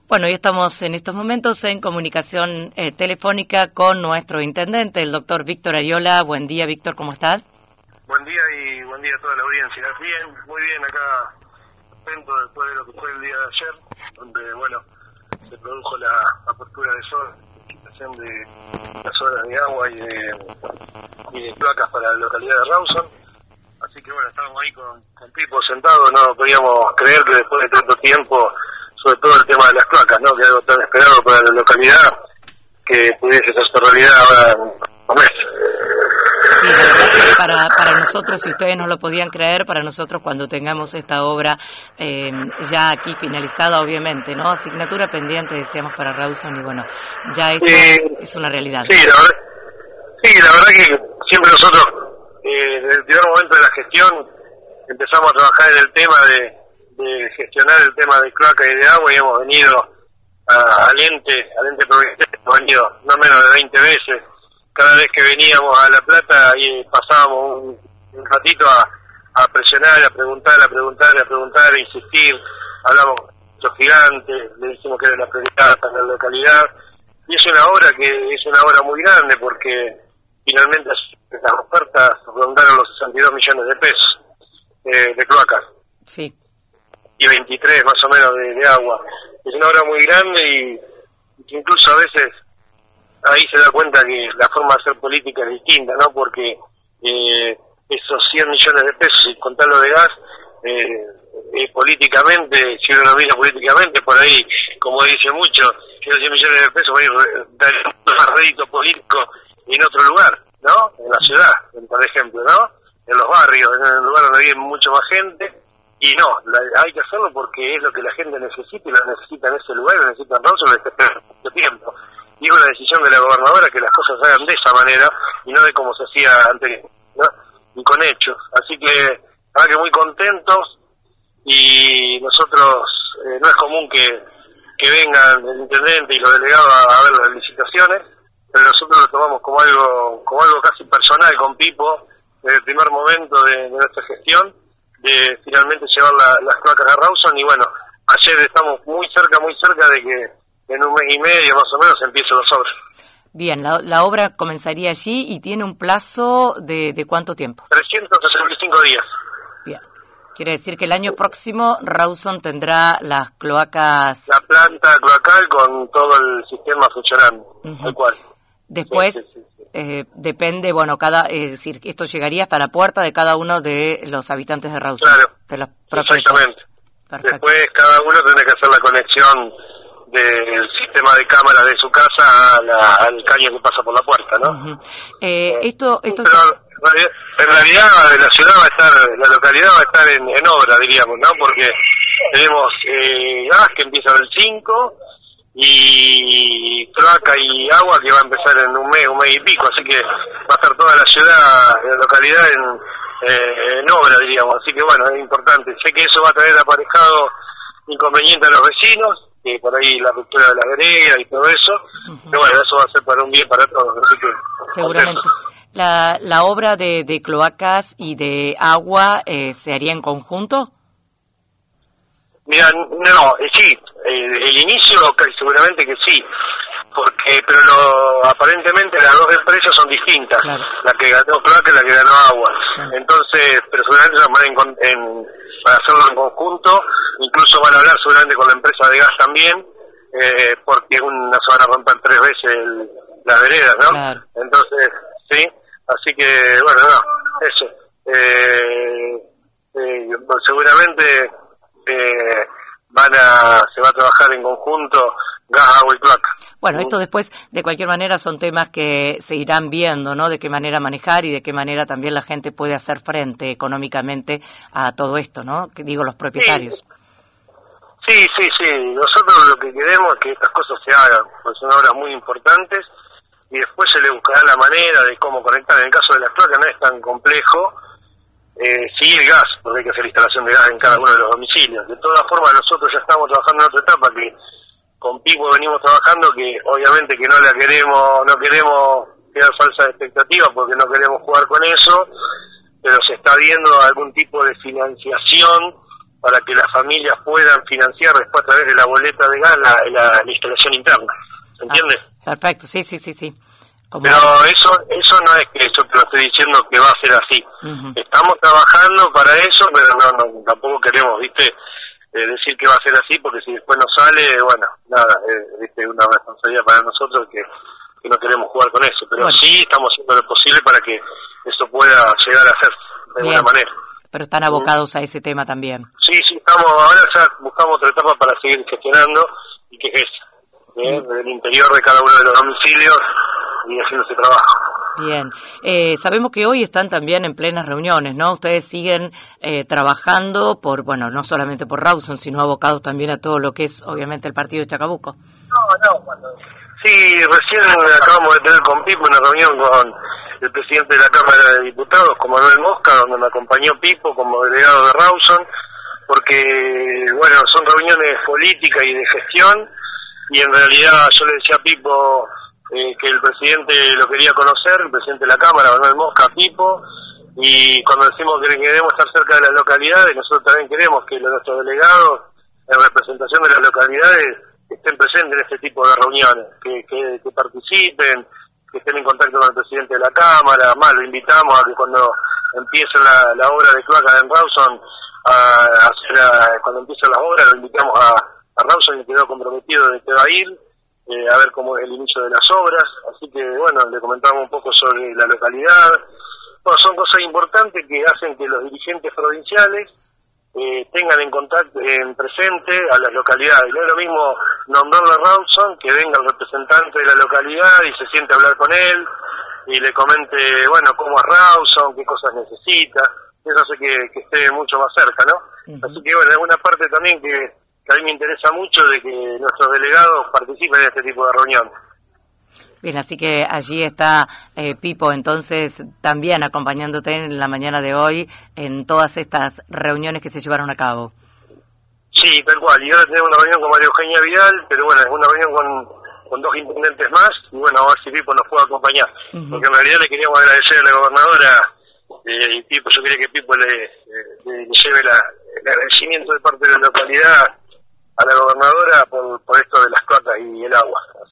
Bueno, y estamos en estos momentos en comunicación telefónica con nuestro intendente, el doctor Víctor Ariola. Buen día, Víctor, ¿cómo estás? Buen día y buen día a toda la audiencia. Bien, muy bien, acá contento después de lo que fue el día de ayer, donde, bueno, se produjo la apertura de sol, quitación de las obras de agua y de placas para la localidad de Rawson. Así que, bueno, estábamos ahí con Pipo sentados, no podíamos creer que después de tanto tiempo, sobre todo el tema de las placas, ¿no?, que algo tan esperado para la localidad, que pudiese hacerse realidad ahora en un mes. Sí, la verdad que para nosotros, si ustedes no lo podían creer, para nosotros cuando tengamos esta obra ya aquí finalizada, obviamente, ¿no? Asignatura pendiente, decíamos, para Rawson, y bueno, ya esto es una realidad. Sí, la verdad que siempre nosotros, desde el primer momento de la gestión, empezamos a trabajar en el tema de gestionar el tema de cloaca y de agua, y hemos venido al ente provincial, hemos venido no menos de 20 veces. Cada vez que veníamos a La Plata y pasábamos un ratito a presionar, a preguntar, a insistir. Hablamos con los gigantes, le dijimos que era la prioridad para la localidad, y es una obra muy grande, porque finalmente las ofertas rondaron los 62 millones de pesos de cloacas. Sí. Y 23 más o menos de agua. Es una obra muy grande y incluso a veces ahí se da cuenta que la forma de hacer política es distinta, ¿no? Porque esos 100 millones de pesos, y contarlo de gas, políticamente, si uno lo mira políticamente, por ahí, como dice mucho, esos 100 millones de pesos van a ir dar rédito político en otro lugar, ¿no? En la ciudad, por ejemplo, ¿no? En los barrios, en el lugar donde vive mucho más gente. Y no, hay que hacerlo porque es lo que la gente necesita, y lo necesita en ese lugar, lo necesita en Rawson desde hace mucho tiempo. Y es una decisión de la gobernadora que las cosas se hagan de esa manera y no de como se hacía anteriormente, ¿no? Y con hechos. Así que, la verdad que muy contentos, y nosotros, no es común que vengan el intendente y los delegados a ver las licitaciones, pero nosotros lo tomamos como algo casi personal con Pipo, desde el primer momento de nuestra gestión, de finalmente llevar las cloacas a Rawson. Y bueno, ayer estamos muy cerca de que en un mes y medio más o menos empiecen las obras. Bien, la obra comenzaría allí y tiene un plazo de ¿cuánto tiempo? 365 días. Bien, quiere decir que el año próximo Rawson tendrá las cloacas... La planta cloacal con todo el sistema funcionando, tal cual. Después... Sí. Depende, bueno, es decir, esto llegaría hasta la puerta de cada uno de los habitantes de Rawson. Claro, de los exactamente. Perfecto. Después cada uno tendrá que hacer la conexión del sistema de cámaras de su casa al caño que pasa por la puerta, ¿no? Uh-huh. Pero en realidad la ciudad va a estar, la localidad va a estar en obra, diríamos, ¿no? Porque tenemos gas que empieza en el 5, y cloaca y agua que va a empezar en un mes y pico, así que va a estar toda la ciudad, la localidad en obra, diríamos. Así que bueno, es importante. Sé que eso va a traer aparejado inconveniente a los vecinos, que por ahí la ruptura de la vereda y todo eso, pero bueno, eso va a ser para un bien para todos. Así que, seguramente. ¿La obra de cloacas y de agua se haría en conjunto? Mira, no, sí, el inicio seguramente que sí, pero aparentemente las dos empresas son distintas, claro. La que ganó cloaca y la que ganó agua, sí. Entonces, pero seguramente para hacerlo en conjunto, incluso van a hablar seguramente con la empresa de gas también, porque se van a romper 3 veces las veredas, ¿no? Claro. Entonces, sí, así que, bueno, no, eso, seguramente... se va a trabajar en conjunto gas, agua y cloaca. Bueno, esto después, de cualquier manera, son temas que se irán viendo, ¿no? De qué manera manejar y de qué manera también la gente puede hacer frente económicamente a todo esto, ¿no? Que digo, los propietarios. Sí. Nosotros lo que queremos es que estas cosas se hagan, porque son obras muy importantes, y después se le buscará la manera de cómo conectar. En el caso de las cloacas no es tan complejo. Sí, el gas, porque hay que hacer instalación de gas en cada uno de los domicilios. De todas formas, nosotros ya estamos trabajando en otra etapa que con Pipo venimos trabajando, que obviamente que no queremos crear falsas expectativas porque no queremos jugar con eso, pero se está viendo algún tipo de financiación para que las familias puedan financiar después a través de la boleta de gas la instalación interna. ¿Se entiende? Perfecto, sí. Pero eso no es que yo te lo estoy diciendo que va a ser así. Estamos trabajando para eso, pero no tampoco queremos, decir que va a ser así, porque si después no sale, bueno, nada, es una responsabilidad para nosotros que no queremos jugar con eso. Pero bueno, sí estamos haciendo lo posible para que eso pueda llegar a hacerse de alguna manera. Pero están abocados a ese tema también. Sí, ahora ya buscamos otra etapa para seguir gestionando, y que es del interior de cada uno de los domicilios y haciendo ese trabajo. Bien, sabemos que hoy están también en plenas reuniones, ¿no? Ustedes siguen trabajando no solamente por Rawson, sino abocados también a todo lo que es, obviamente, el partido de Chacabuco. Sí, recién acabamos de tener con Pipo una reunión con el presidente de la Cámara de Diputados, con Manuel Mosca, donde me acompañó Pipo como delegado de Rawson, porque, son reuniones políticas y de gestión, y en realidad yo le decía a Pipo que el presidente lo quería conocer, el presidente de la Cámara, Manuel Mosca, Pipo, y cuando decimos que queremos estar cerca de las localidades, nosotros también queremos que nuestros delegados, en representación de las localidades, estén presentes en este tipo de reuniones, que participen, que estén en contacto con el presidente de la Cámara. Más lo invitamos a que cuando empiece la obra de cloaca en Rawson, cuando empiecen las obras, lo invitamos a Rawson, y quedó comprometido de que va a ir, a ver cómo es el inicio de las obras. Así que, le comentamos un poco sobre la localidad. Son cosas importantes que hacen que los dirigentes provinciales tengan en presente a las localidades. No es lo mismo nombrarle a Rawson, que venga el representante de la localidad y se siente a hablar con él y le comente, cómo es Rawson, qué cosas necesita. Eso hace que esté mucho más cerca, ¿no? Así que, es una parte también que a mí me interesa mucho, de que nuestros delegados participen en este tipo de reuniones. Bien, así que allí está Pipo, entonces, también acompañándote en la mañana de hoy en todas estas reuniones que se llevaron a cabo. Sí, tal cual. Y ahora tenemos una reunión con María Eugenia Vidal, pero es una reunión con dos intendentes más, y a ver si Pipo nos puede acompañar. Porque en realidad le queríamos agradecer a la gobernadora, y Pipo, yo quería que Pipo le lleve el agradecimiento de parte de la localidad a la gobernadora por esto de las cloacas y el agua.